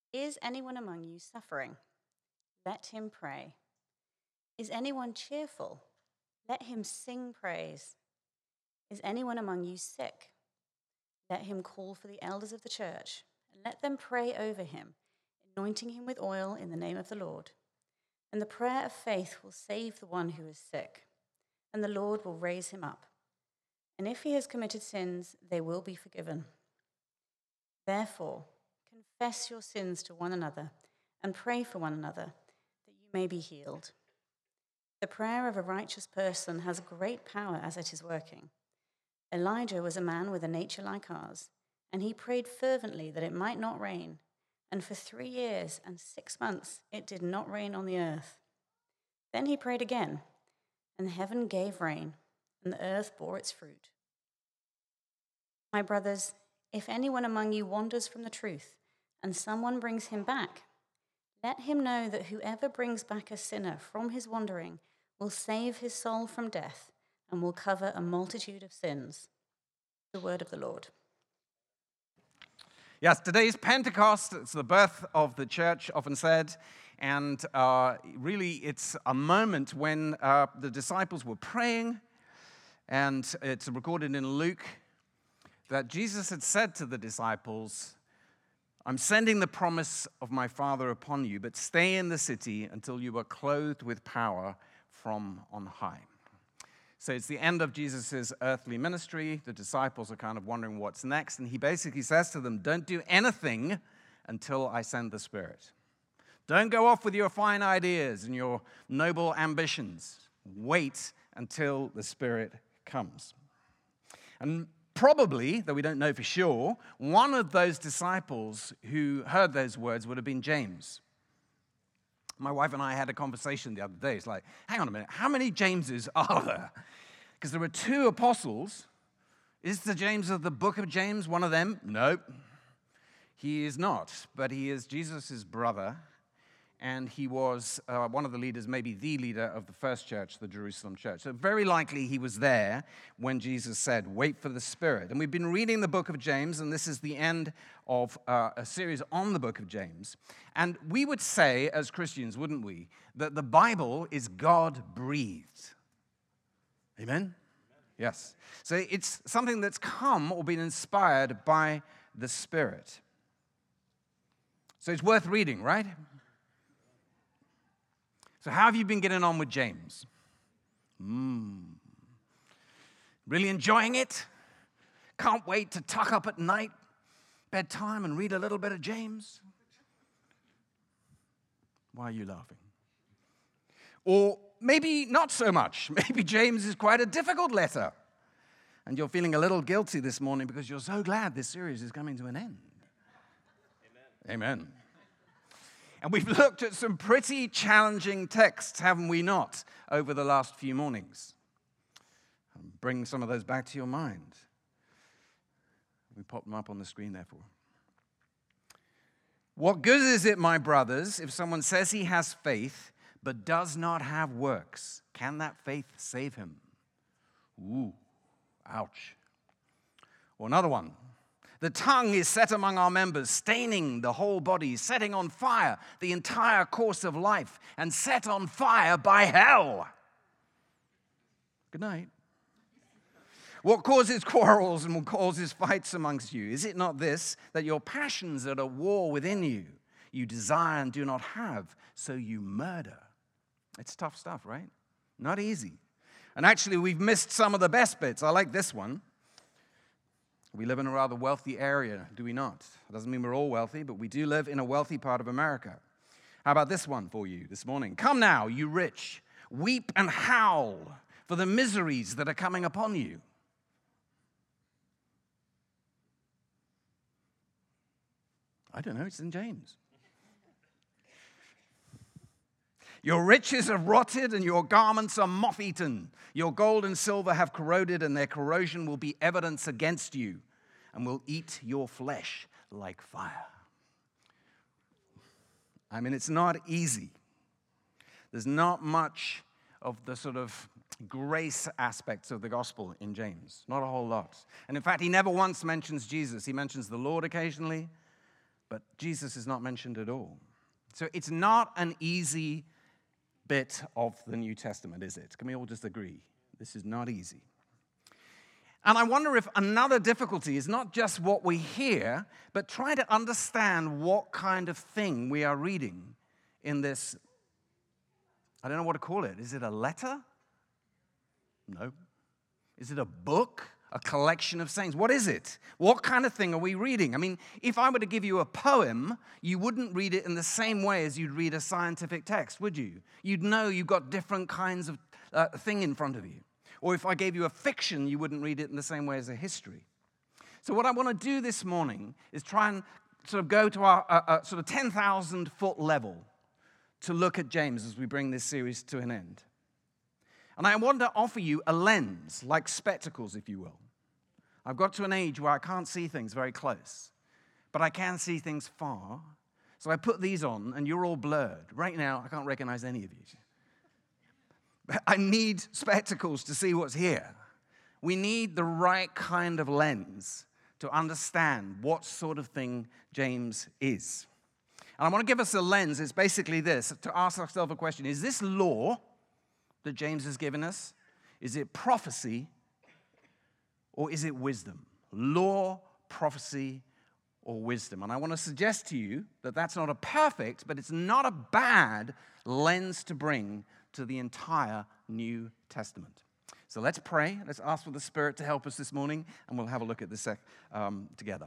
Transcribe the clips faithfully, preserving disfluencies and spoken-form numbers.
Is anyone among you suffering? Let him pray. Is anyone cheerful? Let him sing praise. Is anyone among you sick? Let him call for the elders of the church, and let them pray over him, anointing him with oil in the name of the Lord. And the prayer of faith will save the one who is sick, and the Lord will raise him up. And if he has committed sins, they will be forgiven. Therefore, confess your sins to one another and pray for one another, that you may be healed. The prayer of a righteous person has great power as it is working. Elijah was a man with a nature like ours, and he prayed fervently that it might not rain. And for three years and six months it did not rain on the earth. Then he prayed again, and heaven gave rain, and the earth bore its fruit. My brothers, if anyone among you wanders from the truth, and someone brings him back, let him know that whoever brings back a sinner from his wandering will save his soul from death and will cover a multitude of sins. The word of the Lord. Yes, today is Pentecost. It's the birth of the church, often said. And uh, really, it's a moment when uh, the disciples were praying. And it's recorded in Luke that Jesus had said to the disciples, I'm sending the promise of my Father upon you, but stay in the city until you are clothed with power from on high. So it's the end of Jesus' earthly ministry. The disciples are kind of wondering what's next. And he basically says to them, don't do anything until I send the Spirit. Don't go off with your fine ideas and your noble ambitions. Wait until the Spirit comes. And probably, though we don't know for sure, one of those disciples who heard those words would have been James. My wife and I had a conversation the other day. It's like, hang on a minute, how many Jameses are there? Because there were two apostles. Is the James of the book of James one of them? Nope. He is not, but he is Jesus' brother, and he was uh, one of the leaders, maybe the leader of the first church, the Jerusalem church. So very likely he was there when Jesus said, wait for the Spirit. And we've been reading the book of James, and this is the end of uh, a series on the book of James. And we would say, as Christians, wouldn't we, that the Bible is God-breathed. Amen? Yes. So it's something that's come or been inspired by the Spirit. So it's worth reading, right? So how have you been getting on with James? Mm. Really enjoying it? Can't wait to tuck up at night, bedtime, and read a little bit of James? Why are you laughing? Or maybe not so much. Maybe James is quite a difficult letter. And you're feeling a little guilty this morning because you're so glad this series is coming to an end. Amen. Amen. And we've looked at some pretty challenging texts, haven't we not, over the last few mornings? Bring some of those back to your mind. We pop them up on the screen, therefore. What good is it, my brothers, if someone says he has faith but does not have works? Can that faith save him? Ooh, ouch. Or another one. The tongue is set among our members, staining the whole body, setting on fire the entire course of life, and set on fire by hell. Good night. What causes quarrels and what causes fights amongst you? Is it not this, that your passions are at war within you? You desire and do not have, so you murder. It's tough stuff, right? Not easy. And actually, we've missed some of the best bits. I like this one. We live in a rather wealthy area, do we not? It doesn't mean we're all wealthy, but we do live in a wealthy part of America. How about this one for you this morning? Come now, you rich, weep and howl for the miseries that are coming upon you. I don't know, it's in James. Your riches have rotted and your garments are moth-eaten. Your gold and silver have corroded and their corrosion will be evidence against you and will eat your flesh like fire. I mean, it's not easy. There's not much of the sort of grace aspects of the gospel in James. Not a whole lot. And in fact, he never once mentions Jesus. He mentions the Lord occasionally, but Jesus is not mentioned at all. So it's not an easy bit of the New Testament, is it? Can we all just agree? This is not easy. And I wonder if another difficulty is not just what we hear, but try to understand what kind of thing we are reading in this. I don't know what to call it. Is it a letter? No. Is it a book? A collection of sayings? What is it? What kind of thing are we reading? I mean, if I were to give you a poem, you wouldn't read it in the same way as you'd read a scientific text, would you? You'd know you've got different kinds of uh, thing in front of you. Or if I gave you a fiction, you wouldn't read it in the same way as a history. So what I want to do this morning is try and sort of go to our uh, uh, sort of ten thousand foot level to look at James as we bring this series to an end. And I want to offer you a lens, like spectacles, if you will. I've got to an age where I can't see things very close, but I can see things far. So I put these on, and you're all blurred. Right now, I can't recognize any of you. I need spectacles to see what's here. We need the right kind of lens to understand what sort of thing James is. And I want to give us a lens. It's basically this, to ask ourselves a question. Is this law that James has given us? Is it prophecy, or is it wisdom? Law, prophecy, or wisdom? And I want to suggest to you that that's not a perfect, but it's not a bad lens to bring to the entire New Testament. So let's pray. Let's ask for the Spirit to help us this morning, and we'll have a look at this um, together.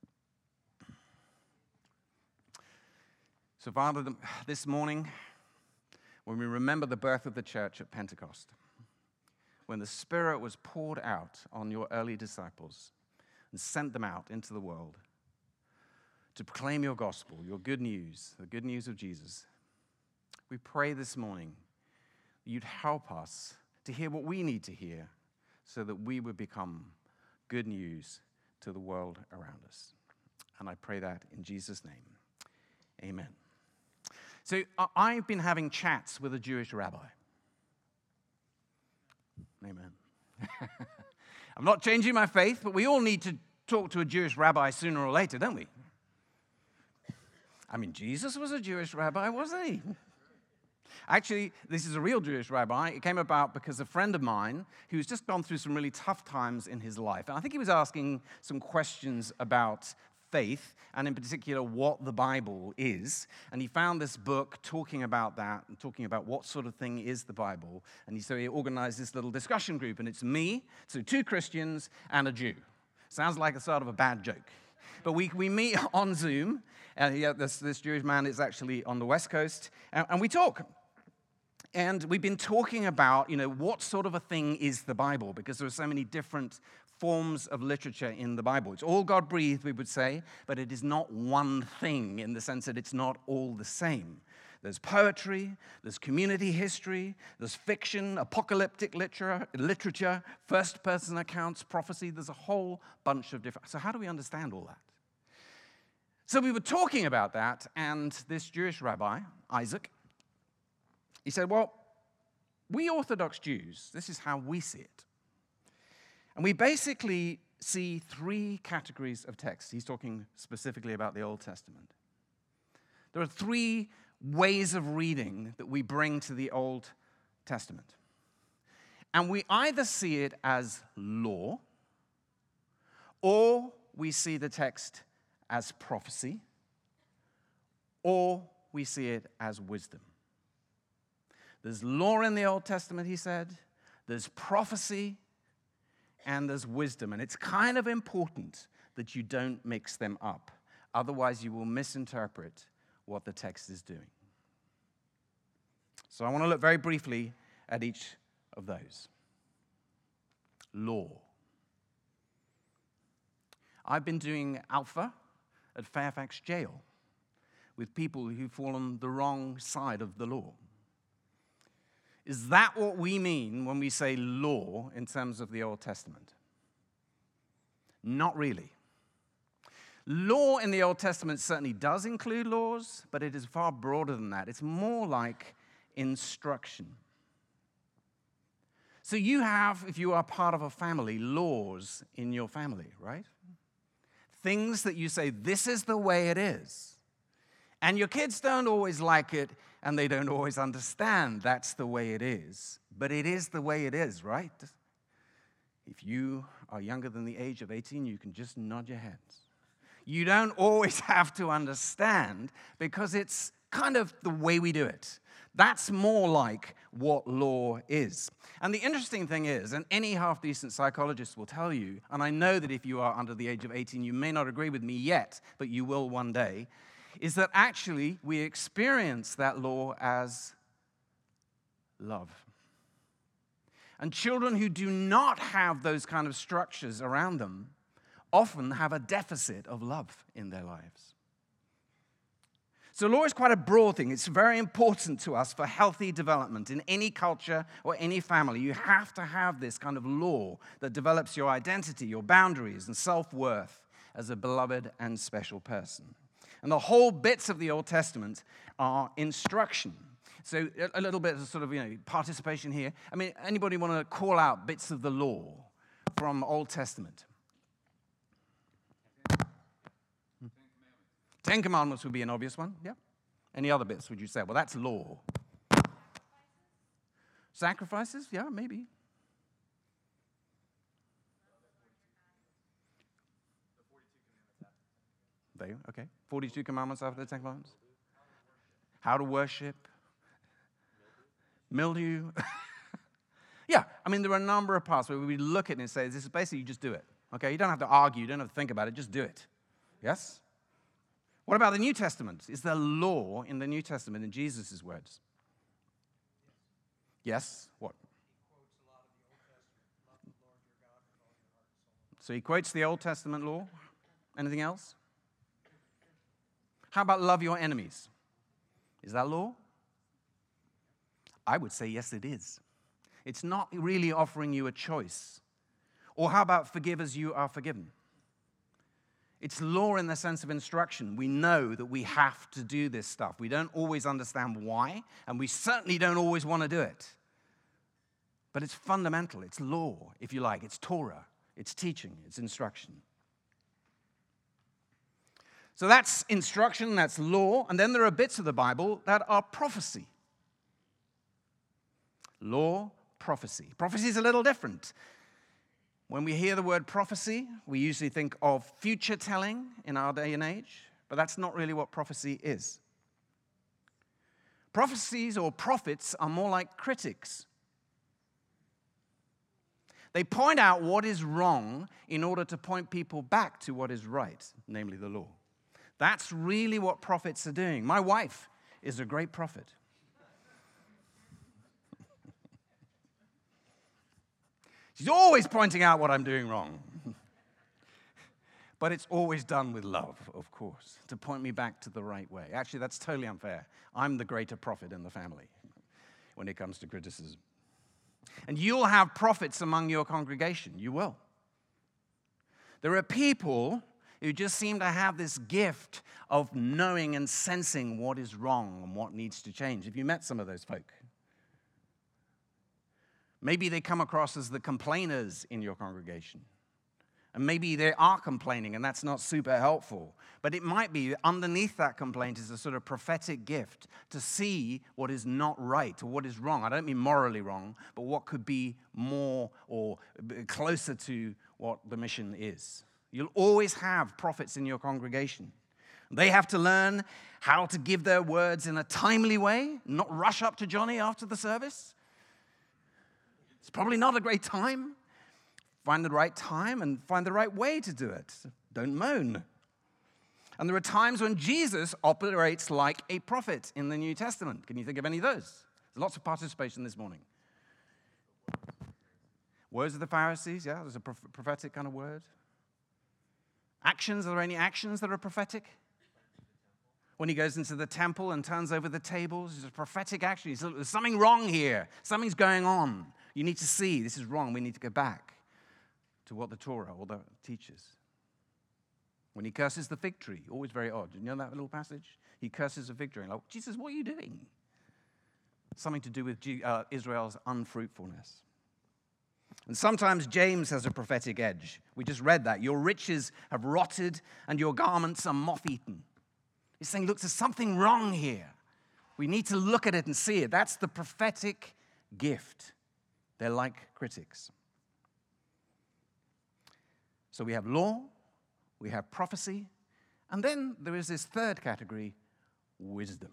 So, Father, this morning, when we remember the birth of the church at Pentecost, when the Spirit was poured out on your early disciples and sent them out into the world to proclaim your gospel, your good news, the good news of Jesus, we pray this morning that you'd help us to hear what we need to hear so that we would become good news to the world around us. And I pray that in Jesus' name. Amen. So I've been having chats with a Jewish rabbi. Amen. I'm not changing my faith, but we all need to talk to a Jewish rabbi sooner or later, don't we? I mean, Jesus was a Jewish rabbi, wasn't he? Actually, this is a real Jewish rabbi. It came about because a friend of mine who's just gone through some really tough times in his life, and I think he was asking some questions about faith, and in particular, what the Bible is. And he found this book talking about that, and talking about what sort of thing is the Bible. And he, so he organized this little discussion group, and it's me, so two Christians, and a Jew. Sounds like a sort of a bad joke. But we, we meet on Zoom, and he, this, this Jewish man is actually on the West Coast, and, and we talk. And we've been talking about, you know, what sort of a thing is the Bible, because there are so many different forms of literature in the Bible. It's all God-breathed, we would say, but it is not one thing in the sense that it's not all the same. There's poetry, there's community history, there's fiction, apocalyptic literature, literature, first-person accounts, prophecy. There's a whole bunch of different... So how do we understand all that? So we were talking about that, and this Jewish rabbi, Isaac, he said, well, we Orthodox Jews, this is how we see it. And we basically see three categories of text. He's talking specifically about the Old Testament. There are three ways of reading that we bring to the Old Testament. And we either see it as law, or we see the text as prophecy, or we see it as wisdom. There's law in the Old Testament, he said. There's prophecy, and there's wisdom. And it's kind of important that you don't mix them up. Otherwise, you will misinterpret what the text is doing. So I want to look very briefly at each of those. Law. I've been doing Alpha at Fairfax Jail with people who fall on the wrong side of the law. Is that what we mean when we say law in terms of the Old Testament? Not really. Law in the Old Testament certainly does include laws, but it is far broader than that. It's more like instruction. So you have, if you are part of a family, laws in your family, right? Things that you say, this is the way it is. And your kids don't always like it, and they don't always understand that's the way it is. But it is the way it is, right? If you are younger than the age of eighteen, you can just nod your heads. You don't always have to understand because it's kind of the way we do it. That's more like what law is. And the interesting thing is, and any half-decent psychologist will tell you, and I know that if you are under the age of eighteen, you may not agree with me yet, but you will one day, is that actually we experience that law as love. And children who do not have those kind of structures around them often have a deficit of love in their lives. So law is quite a broad thing. It's very important to us for healthy development in any culture or any family. You have to have this kind of law that develops your identity, your boundaries, and self-worth as a beloved and special person. And the whole bits of the Old Testament are instruction. So a little bit of sort of, you know, participation here. I mean, anybody want to call out bits of the law from Old Testament? Ten Commandments would be an obvious one, yeah. Any other bits would you say? Well, that's law. Sacrifices, yeah, maybe. There, okay. forty-two commandments after the Ten Commandments. How to worship. Mildew. Yeah, I mean, there are a number of parts where we look at it and say, this is basically, you just do it. Okay, you don't have to argue, you don't have to think about it, just do it. Yes? What about the New Testament? Is there law in the New Testament in Jesus' words? Yes? What? So he quotes the Old Testament law. Anything else? How about love your enemies? Is that law? I would say yes, it is. It's not really offering you a choice. Or how about forgive as you are forgiven? It's law in the sense of instruction. We know that we have to do this stuff. We don't always understand why, and we certainly don't always want to do it. But it's fundamental. It's law, if you like. It's Torah. It's teaching. It's instruction. So that's instruction, that's law. And then there are bits of the Bible that are prophecy. Law, prophecy. Prophecy is a little different. When we hear the word prophecy, we usually think of future telling in our day and age, but that's not really what prophecy is. Prophecies or prophets are more like critics. They point out what is wrong in order to point people back to what is right, namely the law. That's really what prophets are doing. My wife is a great prophet. She's always pointing out what I'm doing wrong. But it's always done with love, of course, to point me back to the right way. Actually, that's totally unfair. I'm the greater prophet in the family when it comes to criticism. And you'll have prophets among your congregation. You will. There are people who just seem to have this gift of knowing and sensing what is wrong and what needs to change. Have you met some of those folk? Maybe they come across as the complainers in your congregation. And maybe they are complaining, and that's not super helpful. But it might be underneath that complaint is a sort of prophetic gift to see what is not right or what is wrong. I don't mean morally wrong, but what could be more or closer to what the mission is. You'll always have prophets in your congregation. They have to learn how to give their words in a timely way, not rush up to Johnny after the service. It's probably not a great time. Find the right time and find the right way to do it. Don't moan. And there are times when Jesus operates like a prophet in the New Testament. Can you think of any of those? There's lots of participation this morning. Words of the Pharisees, yeah, there's a prophetic kind of word. Actions, are there any actions that are prophetic? When he goes into the temple and turns over the tables, it's a prophetic action. He's, there's something wrong here. Something's going on. You need to see this is wrong. We need to go back to what the Torah or the teaches. When he curses the fig tree, always very odd. You know that little passage? He curses the fig tree. Like, Jesus, what are you doing? Something to do with uh, Israel's unfruitfulness. And sometimes James has a prophetic edge. We just read that. Your riches have rotted and your garments are moth-eaten. He's saying, look, there's something wrong here. We need to look at it and see it. That's the prophetic gift. They're like critics. So we have law, we have prophecy, and then there is this third category, wisdom.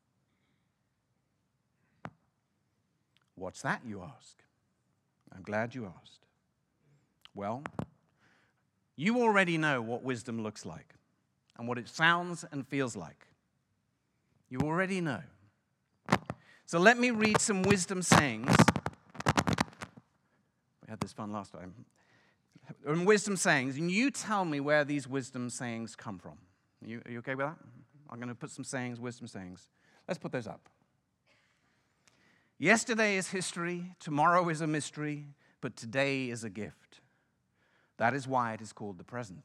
What's that, you ask? I'm glad you asked. Well, you already know what wisdom looks like and what it sounds and feels like. You already know. So let me read some wisdom sayings. We had this fun last time. And wisdom sayings, and you tell me where these wisdom sayings come from. Are you, are you okay with that? I'm going to put some sayings, wisdom sayings. Let's put those up. Yesterday is history, tomorrow is a mystery, but today is a gift. That is why it is called the present.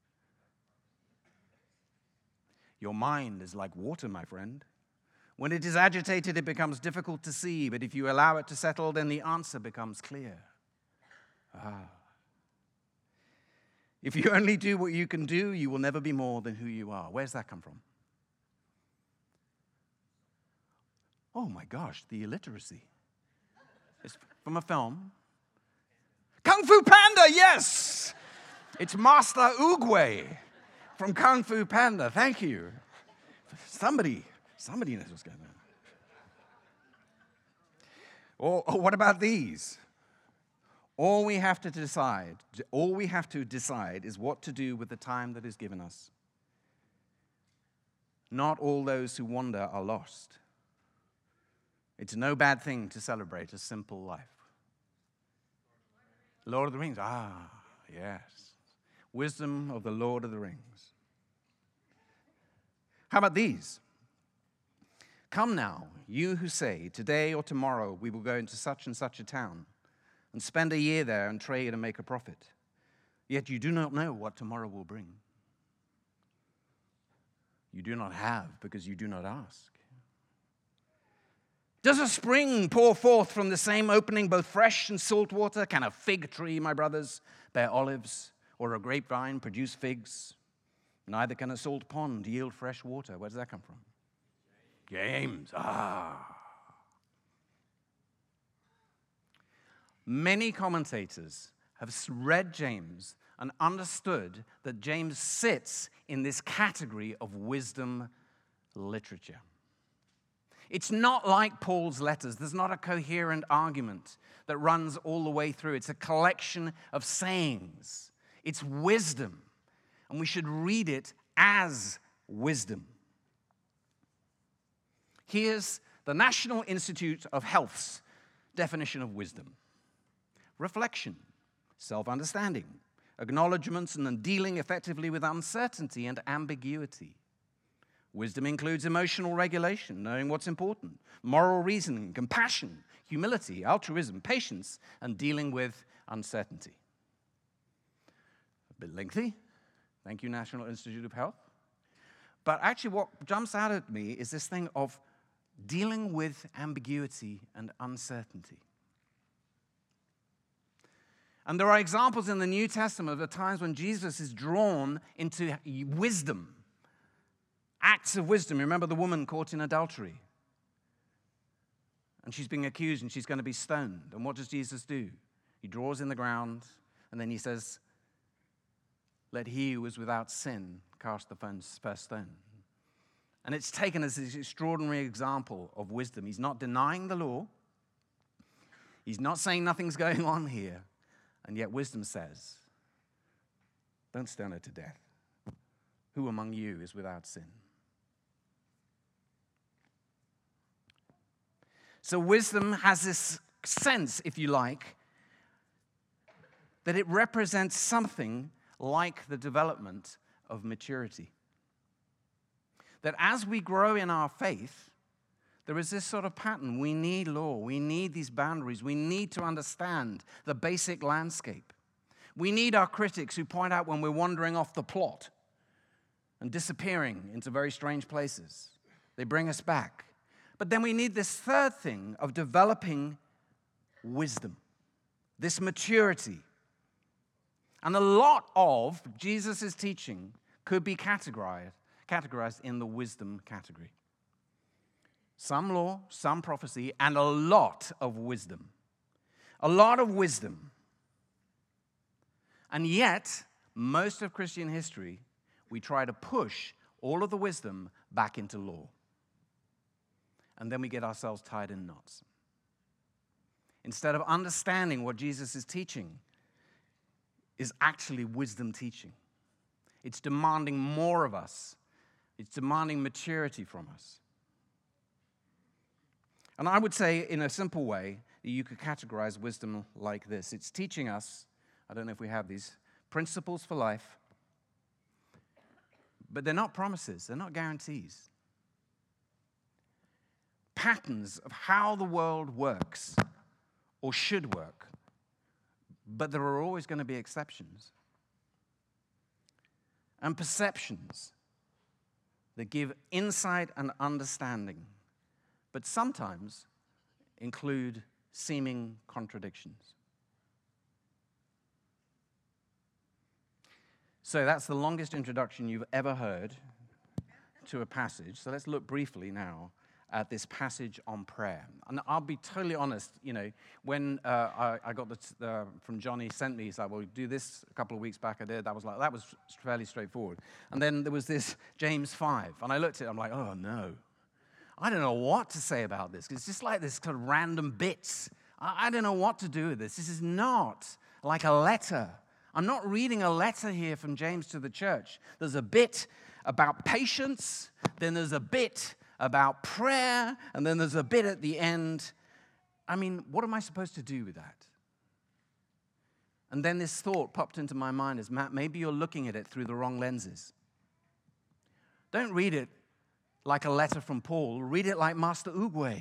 Your mind is like water, my friend. When it is agitated, it becomes difficult to see, but if you allow it to settle, then the answer becomes clear. Ah. If you only do what you can do, you will never be more than who you are. Where's that come from? Oh my gosh, the illiteracy. It's from a film. Kung Fu Panda, yes! It's Master Oogway from Kung Fu Panda. Thank you. Somebody, somebody knows what's going on. Or, or what about these? All we have to decide, all we have to decide is what to do with the time that is given us. Not all those who wander are lost. It's no bad thing to celebrate a simple life. Lord of the Rings, ah, yes. Wisdom of the Lord of the Rings. How about these? Come now, you who say, today or tomorrow we will go into such and such a town and spend a year there and trade and make a profit. Yet you do not know what tomorrow will bring. You do not have because you do not ask. Does a spring pour forth from the same opening both fresh and salt water? Can a fig tree, my brothers, bear olives, or a grapevine produce figs? Neither can a salt pond yield fresh water. Where does that come from? James. Ah. Many commentators have read James and understood that James sits in this category of wisdom literature. It's not like Paul's letters. There's not a coherent argument that runs all the way through. It's a collection of sayings. It's wisdom, and we should read it as wisdom. Here's the National Institute of Health's definition of wisdom. Reflection, self-understanding, acknowledgements, and then dealing effectively with uncertainty and ambiguity. Wisdom includes emotional regulation, knowing what's important, moral reasoning, compassion, humility, altruism, patience, and dealing with uncertainty. A bit lengthy. Thank you, National Institute of Health. But actually what jumps out at me is this thing of dealing with ambiguity and uncertainty. And there are examples in the New Testament of the times when Jesus is drawn into wisdom. Acts of wisdom. Remember the woman caught in adultery? And she's being accused and she's going to be stoned. And what does Jesus do? He draws in the ground and then he says, let he who is without sin cast the first stone. And it's taken as this extraordinary example of wisdom. He's not denying the law. He's not saying nothing's going on here. And yet wisdom says, don't stone her to death. Who among you is without sin? So wisdom has this sense, if you like, that it represents something like the development of maturity. That as we grow in our faith, there is this sort of pattern. We need law. We need these boundaries. We need to understand the basic landscape. We need our critics who point out when we're wandering off the plot and disappearing into very strange places. They bring us back. But then we need this third thing of developing wisdom. this maturity. And a lot of Jesus' teaching could be categorized, categorized in the wisdom category. Some law, some prophecy, and a lot of wisdom. A lot of wisdom. And yet, most of Christian history, we try to push all of the wisdom back into law. And then we get ourselves tied in knots. Instead of understanding what Jesus is teaching is actually wisdom teaching. It's demanding more of us. It's demanding maturity from us. And I would say, in a simple way, that you could categorize wisdom like this. It's teaching us, I don't know if we have these, principles for life, but they're not promises, they're not guarantees. Patterns of how the world works or should work, but there are always going to be exceptions. And perceptions that give insight and understanding, but sometimes include seeming contradictions. So that's the longest introduction you've ever heard to a passage. So let's look briefly now at this passage on prayer. And I'll be totally honest, you know, when uh, I, I got this uh, from Johnny, sent me, he's like, well, do this a couple of weeks back, I did. That was like, that was fairly straightforward. And then there was this James five, and I looked at it, I'm like, oh no. I don't know what to say about this. It's just like this kind of random bits. I, I don't know what to do with this. This is not like a letter. I'm not reading a letter here from James to the church. There's a bit about patience, then there's a bit about prayer, and then there's a bit at the end. I mean, what am I supposed to do with that? And then this thought popped into my mind as, Matt, maybe you're looking at it through the wrong lenses. Don't read it like a letter from Paul. Read it like Master Ugwe.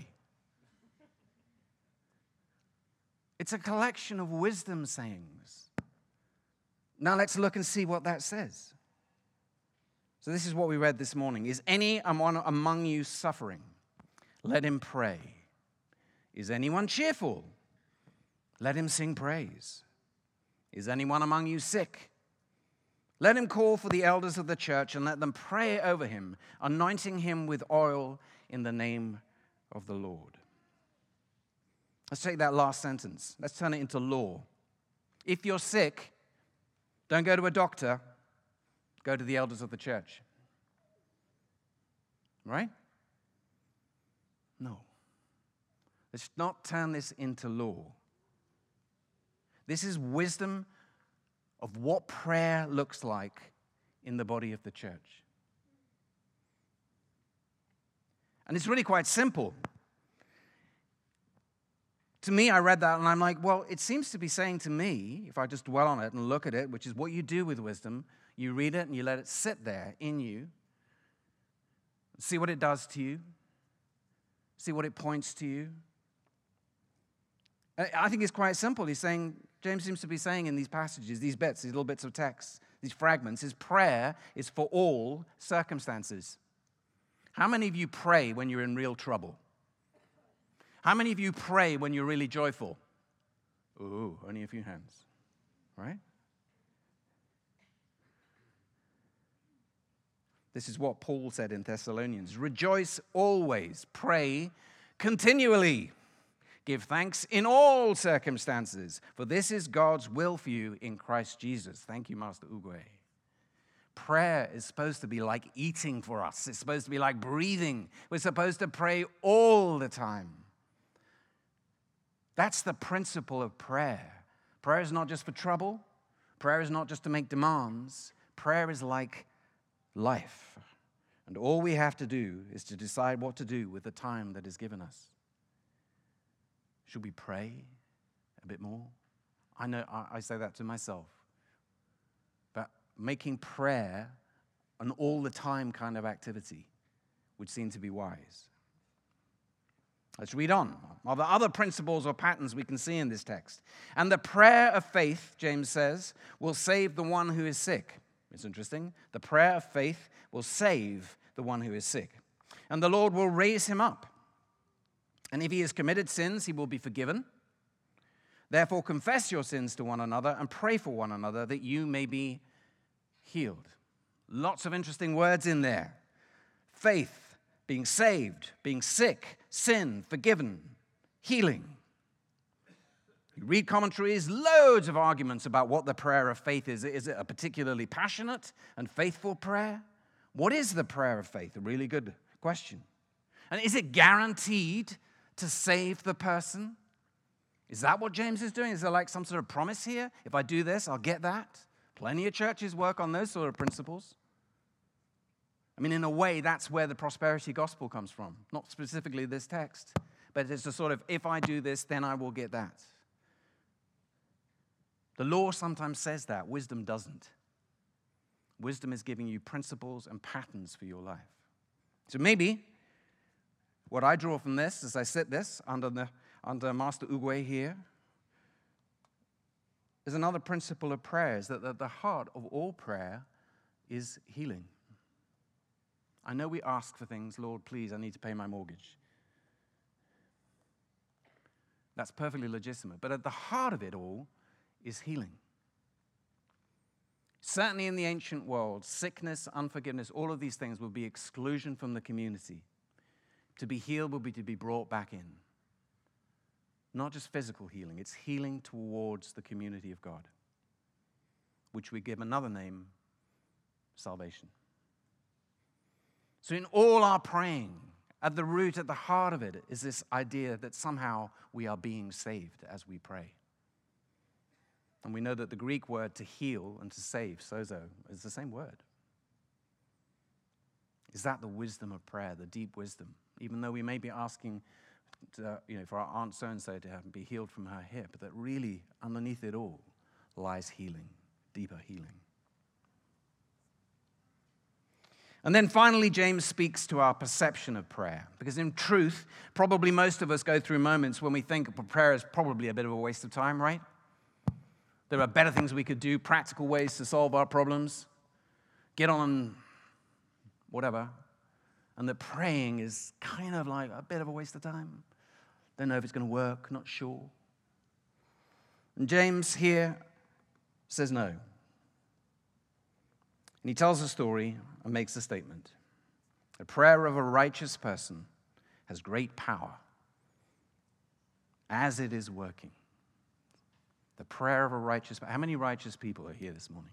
It's a collection of wisdom sayings. Now let's look and see what that says. So this is what we read this morning. Is any among you suffering? Let him pray. Is anyone cheerful? Let him sing praise. Is anyone among you sick? Let him call for the elders of the church and let them pray over him, anointing him with oil in the name of the Lord. Let's take that last sentence. Let's turn it into law. If you're sick, don't go to a doctor. Go to the elders of the church. Right? No. Let's not turn this into law. This is wisdom of what prayer looks like in the body of the church. And it's really quite simple. To me, I read that and I'm like, well, it seems to be saying to me, if I just dwell on it and look at it, which is what you do with wisdom, you read it and you let it sit there in you, see what it does to you, see what it points to you. I think it's quite simple. He's saying, James seems to be saying in these passages, these bits, these little bits of text, these fragments, his prayer is for all circumstances. How many of you pray when you're in real trouble? How many of you pray when you're really joyful? Ooh, only a few hands, right? This is what Paul said in Thessalonians. Rejoice always, pray continually. Give thanks in all circumstances, for this is God's will for you in Christ Jesus. Thank you, Master Ugwe. Prayer is supposed to be like eating for us. It's supposed to be like breathing. We're supposed to pray all the time. That's the principle of prayer. Prayer is not just for trouble. Prayer is not just to make demands. Prayer is like life. And all we have to do is to decide what to do with the time that is given us. Should we pray a bit more? I know I say that to myself. But making prayer an all-the-time kind of activity would seem to be wise. Let's read on. Are there other principles or patterns we can see in this text? And the prayer of faith, James says, will save the one who is sick. It's interesting. The prayer of faith will save the one who is sick. And the Lord will raise him up. And if he has committed sins, he will be forgiven. Therefore, confess your sins to one another and pray for one another that you may be healed. Lots of interesting words in there. Faith, being saved, being sick, sin, forgiven, healing. You read commentaries, loads of arguments about what the prayer of faith is. Is it a particularly passionate and faithful prayer? What is the prayer of faith? A really good question. And is it guaranteed to save the person? Is that what James is doing? Is there like some sort of promise here? If I do this, I'll get that. Plenty of churches work on those sort of principles. I mean, in a way, that's where the prosperity gospel comes from. Not specifically this text, but it's a sort of, if I do this, then I will get that. The law sometimes says that. Wisdom doesn't. Wisdom is giving you principles and patterns for your life. So maybe what I draw from this, as I sit this under the under Master Ugwe here, is another principle of prayer, is that at the heart of all prayer is healing. I know we ask for things, Lord, please, I need to pay my mortgage. That's perfectly legitimate. But at the heart of it all is healing. Certainly in the ancient world, sickness, unforgiveness, all of these things will be exclusion from the community. To be healed will be to be brought back in. Not just physical healing, it's healing towards the community of God, which we give another name, salvation. So in all our praying, at the root, at the heart of it, is this idea that somehow we are being saved as we pray. And we know that the Greek word to heal and to save, sozo, is the same word. Is that the wisdom of prayer, the deep wisdom? Even though we may be asking to, you know, for our Aunt so-and-so to have, be healed from her hip, that really underneath it all lies healing, deeper healing. And then finally, James speaks to our perception of prayer. Because in truth, probably most of us go through moments when we think prayer is probably a bit of a waste of time, right? There are better things we could do, practical ways to solve our problems. Get on whatever. And that praying is kind of like a bit of a waste of time. Don't know if it's going to work, not sure. And James here says no. And he tells a story and makes a statement. The prayer of a righteous person has great power as it is working. The prayer of a righteous person. How many righteous people are here this morning?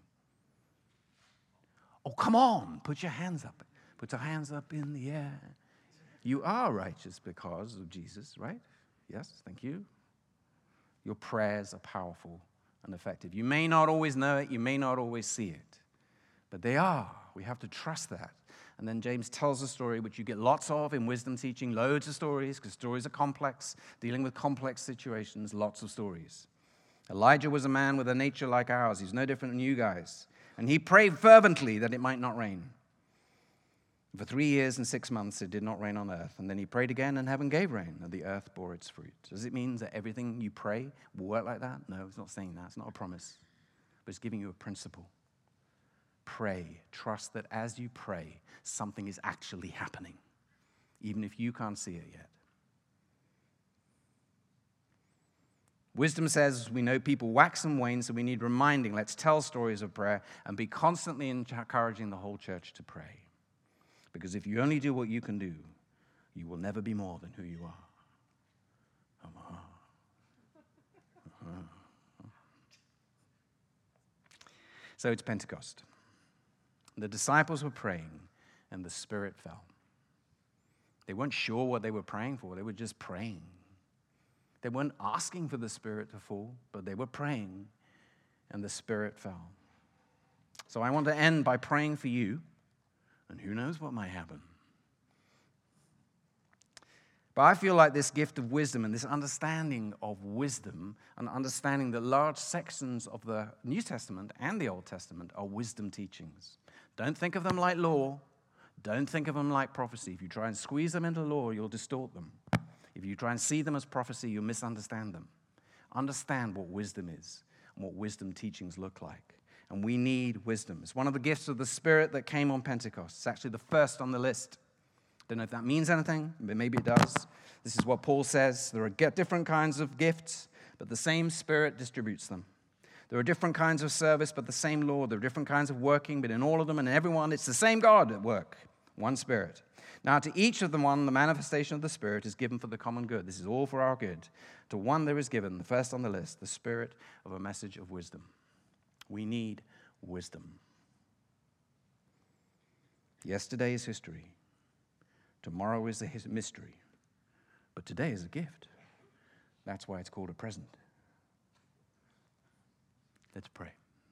Oh, come on, put your hands up. Put your hands up in the air. You are righteous because of Jesus, right? Yes, thank you. Your prayers are powerful and effective. You may not always know it. You may not always see it. But they are. We have to trust that. And then James tells a story which you get lots of in wisdom teaching, loads of stories, because stories are complex, dealing with complex situations, lots of stories. Elijah was a man with a nature like ours. He's no different than you guys. And he prayed fervently that it might not rain. For three years and six months, it did not rain on earth. And then he prayed again, and heaven gave rain, and the earth bore its fruit. Does it mean that everything you pray will work like that? No, it's not saying that. It's not a promise. But it's giving you a principle. Pray. Trust that as you pray, something is actually happening, even if you can't see it yet. Wisdom says we know people wax and wane, so we need reminding. Let's tell stories of prayer and be constantly encouraging the whole church to pray. Because if you only do what you can do, you will never be more than who you are. Uh-huh. Uh-huh. So it's Pentecost. The disciples were praying, and the Spirit fell. They weren't sure what they were praying for. They were just praying. They weren't asking for the Spirit to fall, but they were praying, and the Spirit fell. So I want to end by praying for you. And who knows what might happen. But I feel like this gift of wisdom and this understanding of wisdom and understanding that large sections of the New Testament and the Old Testament are wisdom teachings. Don't think of them like law. Don't think of them like prophecy. If you try and squeeze them into law, you'll distort them. If you try and see them as prophecy, you'll misunderstand them. Understand what wisdom is and what wisdom teachings look like. And we need wisdom. It's one of the gifts of the Spirit that came on Pentecost. It's actually the first on the list. Don't know if that means anything, but maybe it does. This is what Paul says. There are different kinds of gifts, but the same Spirit distributes them. There are different kinds of service, but the same Lord. There are different kinds of working, but in all of them and everyone, it's the same God at work, one Spirit. Now, to each of the one, the manifestation of the Spirit is given for the common good. This is all for our good. To one there is given, the first on the list, the Spirit of a message of wisdom. We need wisdom. Yesterday is history. Tomorrow is a mystery. But today is a gift. That's why it's called a present. Let's pray.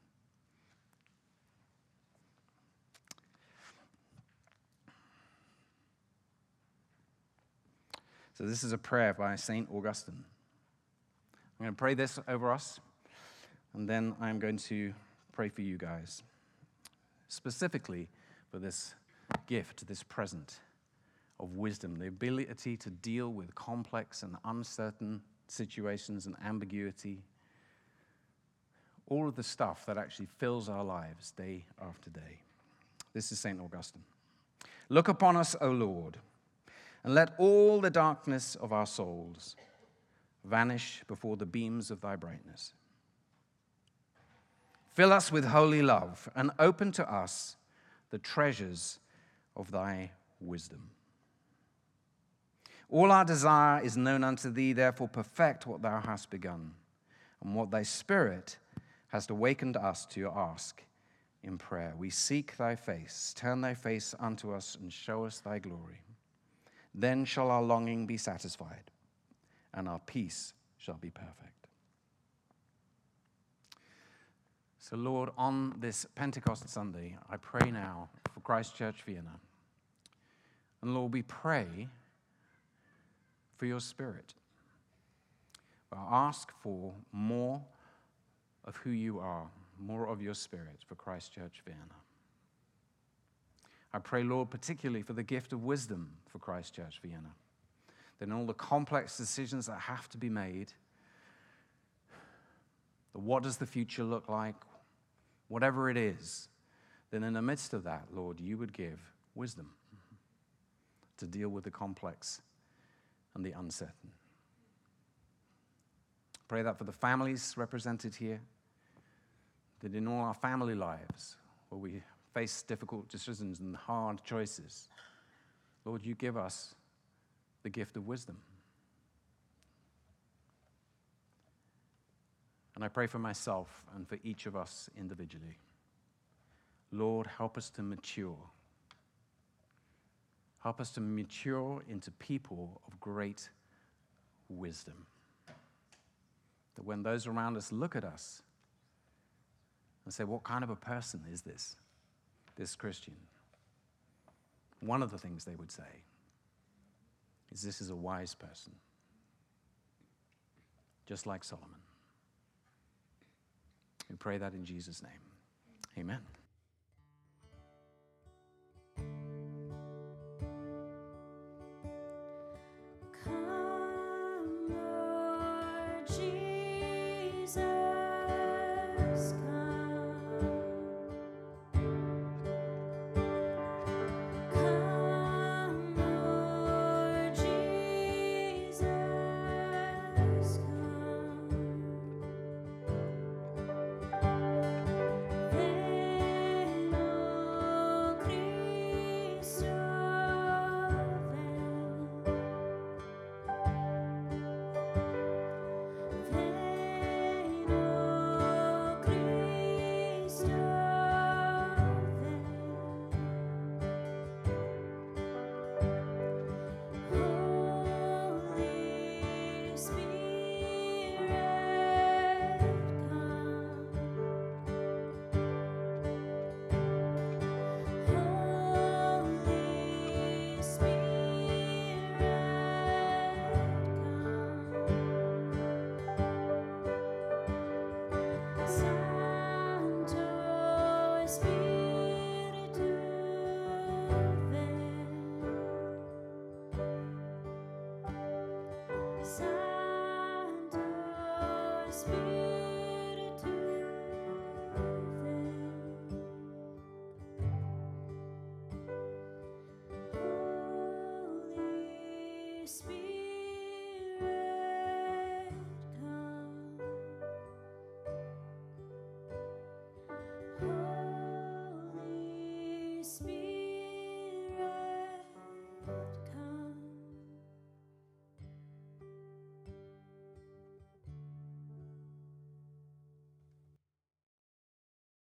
So this is a prayer by Saint Augustine. I'm going to pray this over us, and then I'm going to pray for you guys, specifically for this gift, this present of wisdom, the ability to deal with complex and uncertain situations and ambiguity, all of the stuff that actually fills our lives day after day. This is Saint Augustine. Look upon us, O Lord, and let all the darkness of our souls vanish before the beams of thy brightness. Fill us with holy love and open to us the treasures of thy wisdom. All our desire is known unto thee, therefore perfect what thou hast begun, and what thy Spirit hast awakened us to ask in prayer. We seek thy face. Turn thy face unto us and show us thy glory. Then shall our longing be satisfied, and our peace shall be perfect. So, Lord, on this Pentecost Sunday, I pray now for Christ Church Vienna. And Lord, we pray for your Spirit. I ask for more of who you are, more of your Spirit for Christ Church Vienna. I pray, Lord, particularly for the gift of wisdom for Christ Church Vienna. That in all the complex decisions that have to be made, the what does the future look like, whatever it is, then in the midst of that, Lord, you would give wisdom to deal with the complex and the uncertain. Pray that for the families represented here, that in all our family lives, where we face difficult decisions and hard choices, Lord, you give us the gift of wisdom. And I pray for myself and for each of us individually. Lord, help us to mature. Help us to mature into people of great wisdom. That when those around us look at us and say, what kind of a person is this, this Christian? One of the things they would say is this is a wise person, just like Solomon. We pray that in Jesus' name. Amen.